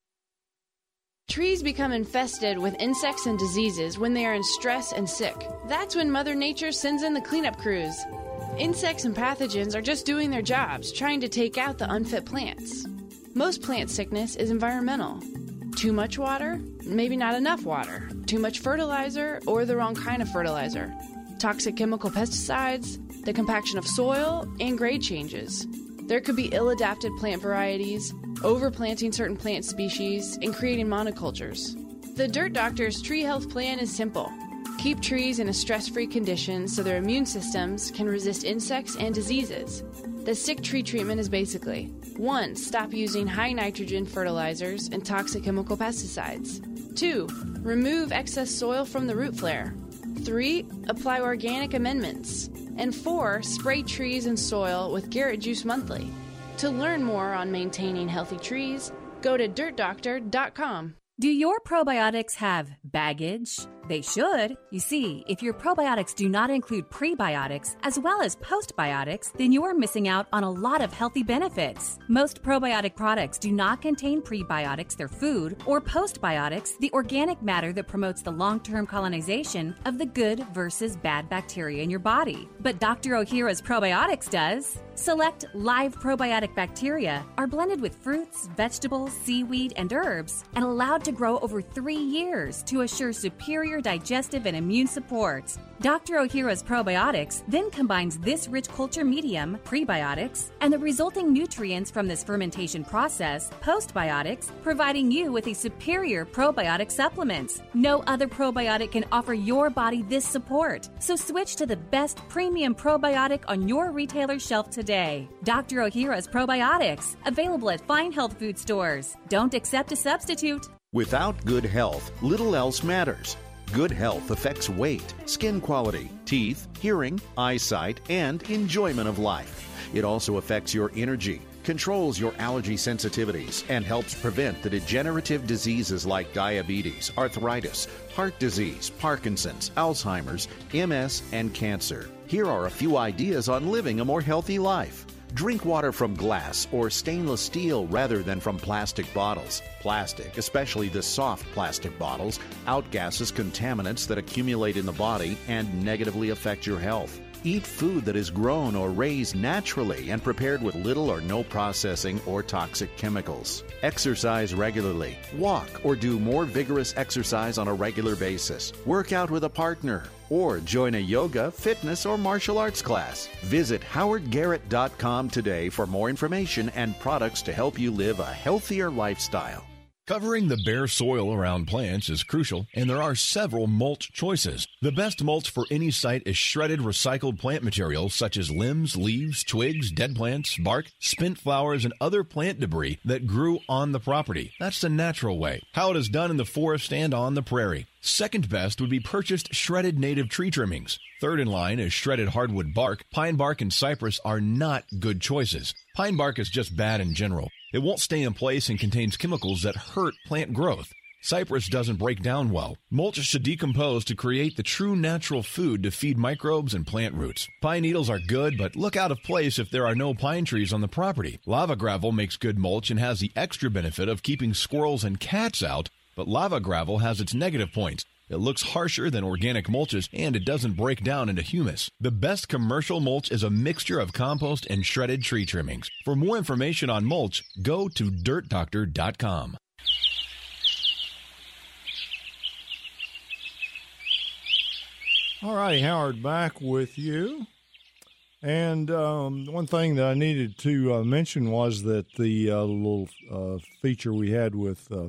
Speaker 9: Trees become infested with insects and diseases when they are in stress and sick. That's when Mother Nature sends in the cleanup crews. Insects and pathogens are just doing their jobs, trying to take out the unfit plants. Most plant sickness is environmental. Too much water, maybe not enough water. Too much fertilizer, or the wrong kind of fertilizer. Toxic chemical pesticides, the compaction of soil, and grade changes. There could be ill-adapted plant varieties, overplanting certain plant species, and creating monocultures. The Dirt Doctor's tree health plan is simple. Keep trees in a stress-free condition so their immune systems can resist insects and diseases. The sick tree treatment is basically: one. Stop using high-nitrogen fertilizers and toxic chemical pesticides. two. Remove excess soil from the root flare. three. Apply organic amendments. And four. Spray trees and soil with Garrett Juice Monthly. To learn more on maintaining healthy trees, go to dirt doctor dot com.
Speaker 12: Do your probiotics have baggage? They should. You see, if your probiotics do not include prebiotics as well as postbiotics, then you are missing out on a lot of healthy benefits. Most probiotic products do not contain prebiotics, their food, or postbiotics, the organic matter that promotes the long-term colonization of the good versus bad bacteria in your body. But Doctor Ohhira's probiotics does. Select live probiotic bacteria are blended with fruits, vegetables, seaweed, and herbs and allowed to grow over three years to assure superior digestive and immune support. Doctor Ohhira's probiotics then combines this rich culture medium, prebiotics, and the resulting nutrients from this fermentation process, postbiotics, providing you with a superior probiotic supplement. No other probiotic can offer your body this support, so switch to the best premium probiotic on your retailer shelf today. Doctor Ohhira's Probiotics, available at fine health food stores. Don't accept a substitute.
Speaker 7: Without good health, little else matters. Good health affects weight, skin quality, teeth, hearing, eyesight, and enjoyment of life. It also affects your energy, controls your allergy sensitivities, and helps prevent the degenerative diseases like diabetes, arthritis, heart disease, Parkinson's, Alzheimer's, M S, and cancer. Here are a few ideas on living a more healthy life. Drink water from glass or stainless steel rather than from plastic bottles. Plastic, especially the soft plastic bottles, outgasses contaminants that accumulate in the body and negatively affect your health. Eat food that is grown or raised naturally and prepared with little or no processing or toxic chemicals. Exercise regularly. Walk or do more vigorous exercise on a regular basis. Work out with a partner or join a yoga, fitness, or martial arts class. Visit howard garrett dot com today for more information and products to help you live a healthier lifestyle.
Speaker 8: Covering the bare soil around plants is crucial, and there are several mulch choices. The best mulch for any site is shredded recycled plant material such as limbs, leaves, twigs, dead plants, bark, spent flowers, and other plant debris that grew on the property. That's the natural way, how it is done in the forest and on the prairie. Second best would be purchased shredded native tree trimmings. Third in line is shredded hardwood bark. Pine bark and cypress are not good choices. Pine bark is just bad in general. It won't stay in place and contains chemicals that hurt plant growth. Cypress doesn't break down well. Mulch should decompose to create the true natural food to feed microbes and plant roots. Pine needles are good, but look out of place if there are no pine trees on the property. Lava gravel makes good mulch and has the extra benefit of keeping squirrels and cats out, but lava gravel has its negative points. It looks harsher than organic mulches, and it doesn't break down into humus. The best commercial mulch is a mixture of compost and shredded tree trimmings. For more information on mulch, go to dirt doctor dot com.
Speaker 2: All right, Howard, back with you. And um, one thing that I needed to uh, mention was that the uh, little uh, feature we had with uh,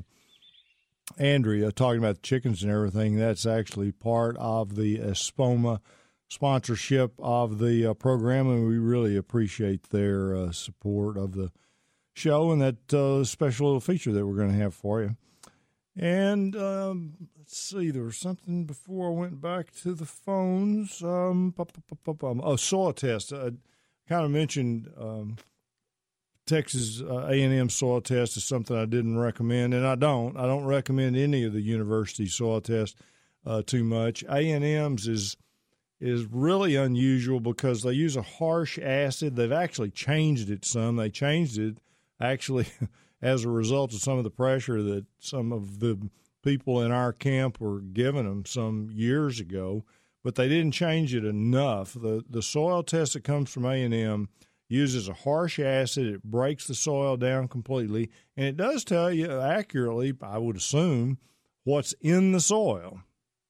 Speaker 2: Andrea talking about the chickens and everything, that's actually part of the Espoma sponsorship of the uh, program, and we really appreciate their uh, support of the show and that uh, special little feature that we're going to have for you. And um, let's see, there was something before I went back to the phones. Um, oh, soil test. I kind of mentioned um, Texas uh, A and M soil test is something I didn't recommend, and I don't. I don't recommend any of the university soil tests uh, too much. A and M's is is really unusual because they use a harsh acid. They've actually changed it some. They changed it actually as a result of some of the pressure that some of the people in our camp were giving them some years ago, but they didn't change it enough. The the soil test that comes from A and M uses a harsh acid. It breaks the soil down completely, and it does tell you accurately, I would assume, what's in the soil.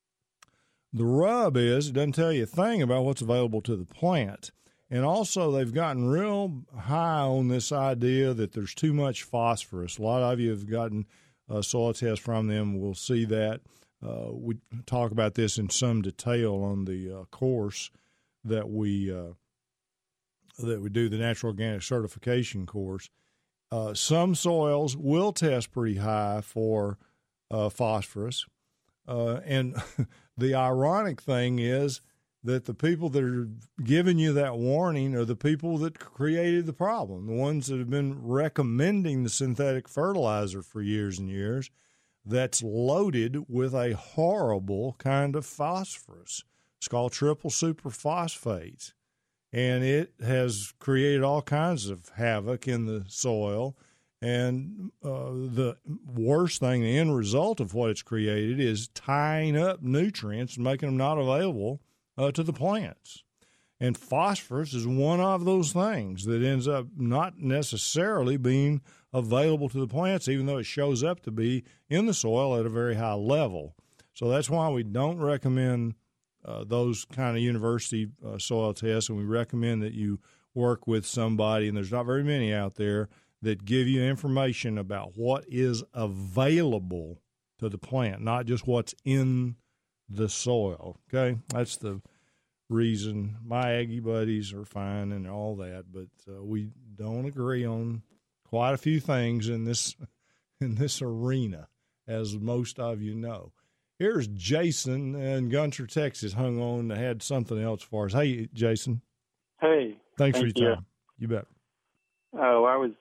Speaker 2: The rub is it doesn't tell you a thing about what's available to the plant. And also they've gotten real high on this idea that there's too much phosphorus. A lot of you have gotten a soil test from them. We'll see that. Uh, we talk about this in some detail on the uh, course that we uh, that we do, the Natural Organic Certification course. Uh, some soils will test pretty high for uh, phosphorus. Uh, and the ironic thing is that the people that are giving you that warning are the people that created the problem, the ones that have been recommending the synthetic fertilizer for years and years that's loaded with a horrible kind of phosphorus. It's called triple superphosphate. And it has created all kinds of havoc in the soil. And uh, the worst thing, the end result of what it's created is tying up nutrients and making them not available uh, to the plants. And phosphorus is one of those things that ends up not necessarily being available to the plants, even though it shows up to be in the soil at a very high level. So that's why we don't recommend uh, those kind of university uh, soil tests, and we recommend that you work with somebody, and there's not very many out there, that give you information about what is available to the plant, not just what's in the soil. Okay, that's the reason my Aggie buddies are fine and all that, but uh, we don't agree on quite a few things in this in this arena, as most of you know. Here's Jason in Gunter, Texas, hung on and had something else for us. Hey, Jason.
Speaker 15: Hey.
Speaker 2: Thanks
Speaker 15: thank
Speaker 2: for your
Speaker 15: you.
Speaker 2: time. You bet.
Speaker 15: Oh, I was.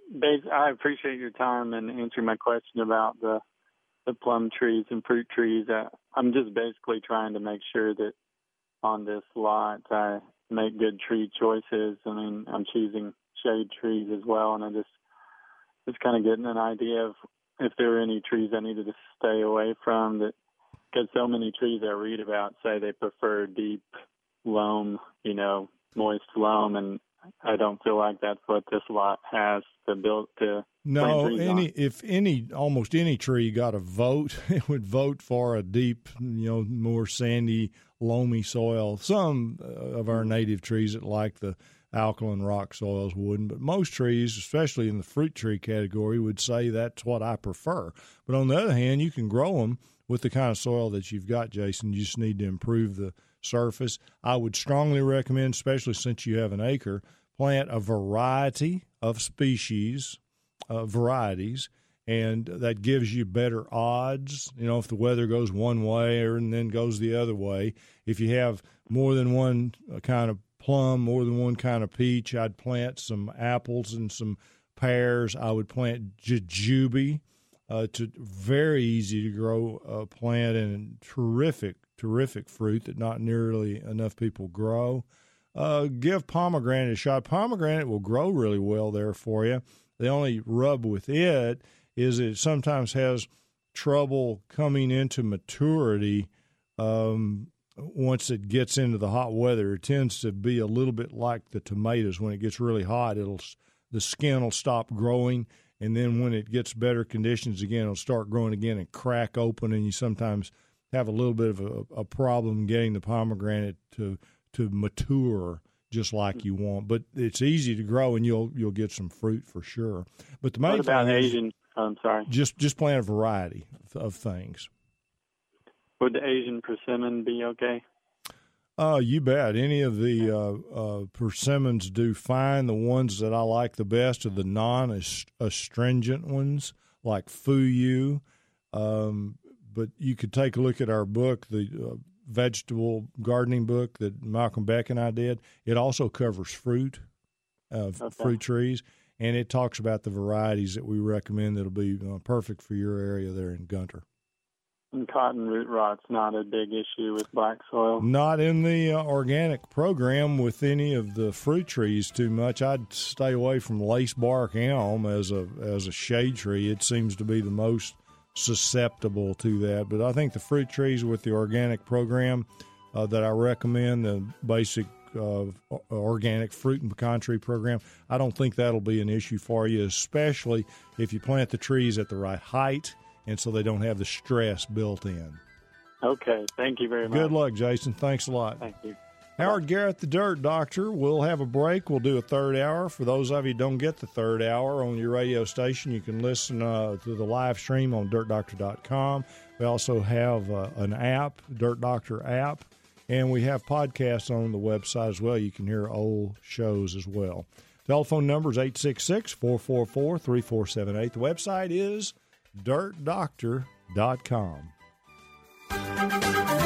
Speaker 15: I appreciate your time and answering my question about the the plum trees and fruit trees. I'm just basically trying to make sure that on this lot I make good tree choices. I mean, I'm choosing shade trees as well, and I just just kind of getting an idea of if there are any trees I needed to stay away from. That because so many trees I read about say they prefer deep loam, you know, moist loam, and I don't feel like that's what this lot has to build to.
Speaker 2: No,
Speaker 15: plant trees
Speaker 2: any
Speaker 15: on.
Speaker 2: if any almost any tree got a vote, it would vote for a deep, you know, more sandy, loamy soil. Some of our native trees that like the alkaline rock soils wouldn't, but most trees, especially in the fruit tree category, would say that's what I prefer. But on the other hand, you can grow them with the kind of soil that you've got, Jason. You just need to improve the surface. I would strongly recommend, especially since you have an acre, plant a variety of species, uh, varieties, and that gives you better odds. You know, if the weather goes one way or and then goes the other way, if you have more than one kind of plum, more than one kind of peach, I'd plant some apples and some pears. I would plant jujube. Uh, to very easy to grow a plant and terrific, terrific fruit that not nearly enough people grow. Uh, give pomegranate a shot. Pomegranate will grow really well there for you. The only rub with it is it sometimes has trouble coming into maturity um, once it gets into the hot weather. It tends to be a little bit like the tomatoes. When it gets really hot, it'll the skin will stop growing. And then when it gets better conditions again, it'll start growing again and crack open, and you sometimes have a little bit of a, a problem getting the pomegranate to to mature just like you want. But it's easy to grow, and you'll you'll get some fruit for sure. But the main
Speaker 15: What about
Speaker 2: thing is
Speaker 15: Asian? Oh, I'm sorry.
Speaker 2: Just just plant a variety of, of things.
Speaker 15: Would the Asian persimmon be okay?
Speaker 2: Uh, you bet. Any of the uh, uh, persimmons do fine. The ones that I like the best are the non-astringent ones, like Fuyu. Um, but you could take a look at our book, the uh, vegetable gardening book that Malcolm Beck and I did. It also covers fruit, uh, okay. fruit trees, and it talks about the varieties that we recommend that'll be uh, perfect for your area there in Gunter.
Speaker 15: And cotton root rot's not a big issue with black soil?
Speaker 2: Not in the uh, organic program with any of the fruit trees too much. I'd stay away from lace bark elm as a as a shade tree. It seems to be the most susceptible to that. But I think the fruit trees with the organic program uh, that I recommend, the basic uh, organic fruit and pecan tree program, I don't think that'll be an issue for you, especially if you plant the trees at the right height and so they don't have the stress built in.
Speaker 15: Okay. Thank you very much.
Speaker 2: Good luck, Jason. Thanks a lot.
Speaker 15: Thank you.
Speaker 2: Howard Garrett, the Dirt Doctor. We'll have a break. We'll do a third hour. For those of you who don't get the third hour on your radio station, you can listen uh, to the live stream on dirt doctor dot com. We also have uh, an app, Dirt Doctor app, and we have podcasts on the website as well. You can hear old shows as well. Telephone number is eight six six, four four four, three four seven eight. The website is dirt doctor dot com.